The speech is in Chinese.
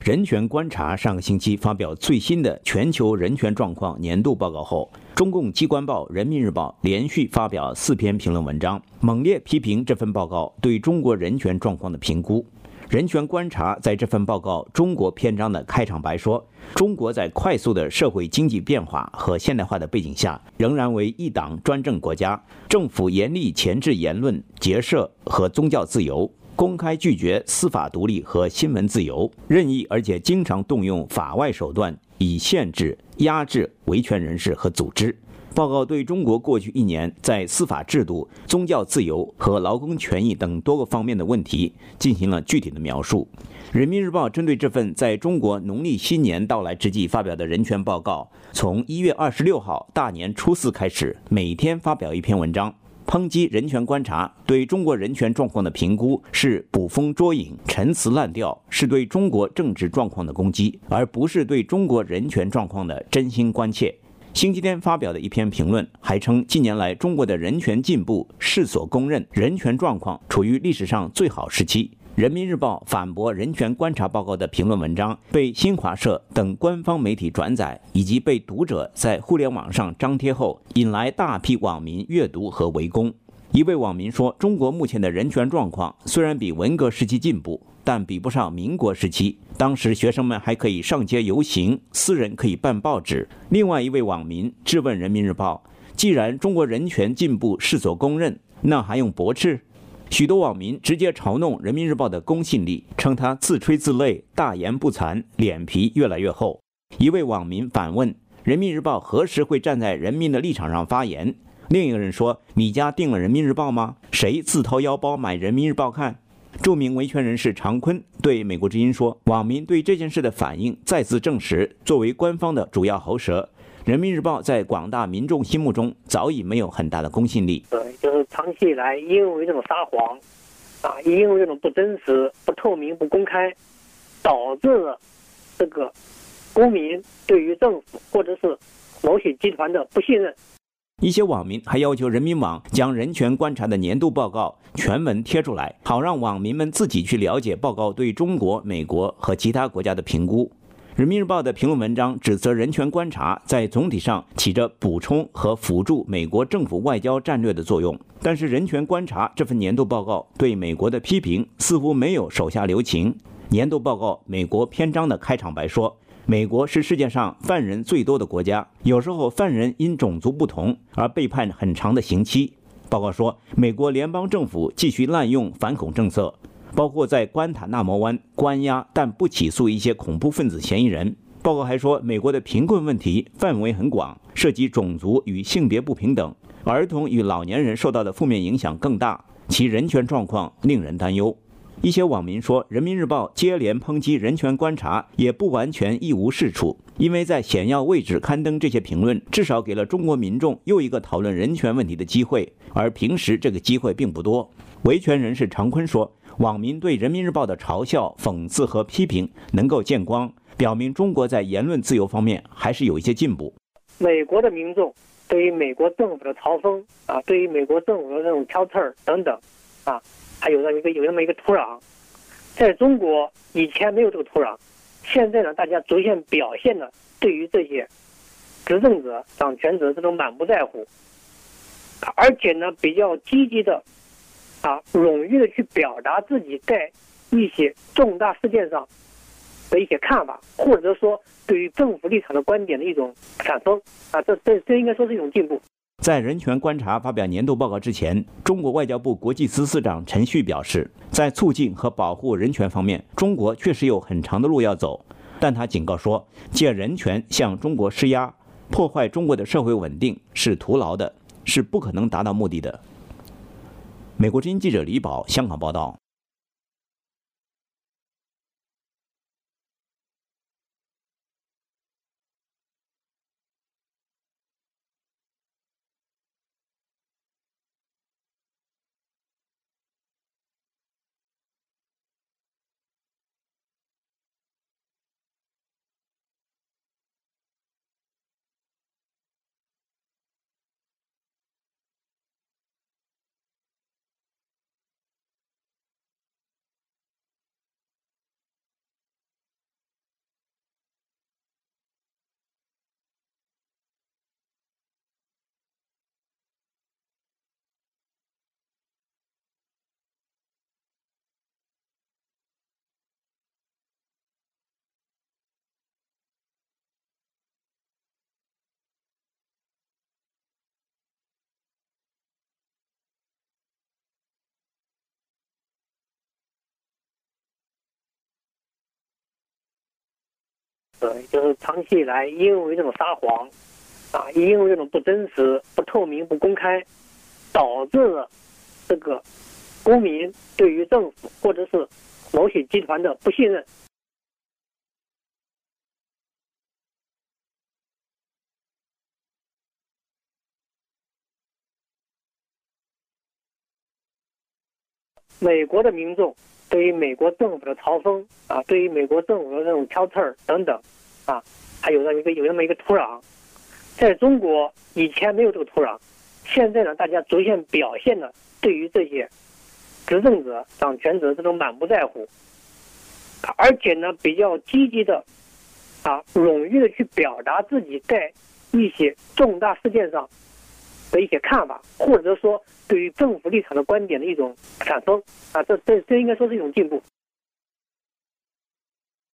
人权观察上个星期发表最新的全球人权状况年度报告后，中共机关报《人民日报》连续发表4篇评论文章，猛烈批评这份报告对中国人权状况的评估。人权观察在这份报告中国篇章的开场白说，中国在快速的社会经济变化和现代化的背景下，仍然为一党专政国家，政府严厉钳制言论、结社和宗教自由，公开拒绝司法独立和新闻自由，任意而且经常动用法外手段以限制、压制维权人士和组织。报告对中国过去1年在司法制度、宗教自由和劳工权益等多个方面的问题进行了具体的描述。人民日报针对这份在中国农历新年到来之际发表的人权报告，从1月26号大年初4开始，每天发表一篇文章，抨击人权观察对中国人权状况的评估是捕风捉影、陈词滥调，是对中国政治状况的攻击，而不是对中国人权状况的真心关切。星期天发表的一篇评论还称，近年来中国的人权进步世所公认，人权状况处于历史上最好时期。人民日报反驳人权观察报告的评论文章被新华社等官方媒体转载，以及被读者在互联网上张贴后，引来大批网民阅读和围攻。一位网民说，中国目前的人权状况虽然比文革时期进步，但比不上民国时期，当时学生们还可以上街游行，私人可以办报纸。另外一位网民质问人民日报，既然中国人权进步世所公认，那还用驳斥？许多网民直接嘲弄人民日报的公信力，称他自吹自擂、大言不惭、脸皮越来越厚。一位网民反问，人民日报何时会站在人民的立场上发言？另一个人说，你家订了人民日报吗？谁自掏腰包买人民日报看？著名维权人士常坤对美国之音说，网民对这件事的反应再次证实，作为官方的主要喉舌，人民日报在广大民众心目中早已没有很大的公信力。 对，就是长期以来因为这种撒谎因为这种不真实、不透明、不公开，导致了这个公民对于政府或者是某些集团的不信任。 一些网民还要求人民网将人权观察的年度报告全文贴出来，好让网民们自己去了解报告对中国、美国和其他国家的评估。人民日报的评论文章指责人权观察在总体上起着补充和辅助美国政府外交战略的作用，但是人权观察这份年度报告对美国的批评似乎没有手下留情。年度报告美国篇章的开场白说，美国是世界上犯人最多的国家，有时候犯人因种族不同而被判很长的刑期。报告说，美国联邦政府继续滥用反恐政策，包括在关塔那摩湾关押但不起诉一些恐怖分子嫌疑人。报告还说，美国的贫困问题范围很广，涉及种族与性别不平等，儿童与老年人受到的负面影响更大，其人权状况令人担忧。一些网民说，人民日报接连抨击人权观察也不完全一无是处，因为在显要位置刊登这些评论，至少给了中国民众又一个讨论人权问题的机会，而平时这个机会并不多。维权人士常坤说，网民对人民日报的嘲笑、讽刺和批评能够见光，表明中国在言论自由方面还是有一些进步。 美国的民众对于美国政府的嘲讽对于美国政府的这种挑刺儿等等还有那么一个土壤，在中国以前没有这个土壤，现在呢，大家逐渐表现了对于这些执政者、掌权者这种满不在乎，而且呢，比较积极的勇于的去表达自己在一些重大事件上的一些看法，或者说对于政府立场的观点的一种反讽这应该说是一种进步。 在人权观察发表年度报告之前，中国外交部国际司司长陈旭表示，在促进和保护人权方面，中国确实有很长的路要走，但他警告说，借人权向中国施压，破坏中国的社会稳定是徒劳的，是不可能达到目的的。美国之音记者李宝，香港报道。 就是长期以来因为这种撒谎，因为这种不真实、不透明、不公开，导致了这个公民对于政府或者是某些集团的不信任。美国的民众对于美国政府的嘲讽对于美国政府的这种挑刺儿等等还有那么一个土壤，在中国以前没有这个土壤，现在呢，大家逐渐表现了对于这些执政者、掌权者这种满不在乎，而且呢，比较积极的勇于的去表达自己在一些重大事件上的一些看法，或者说对于政府立场的观点的一种反讽这应该说是一种进步。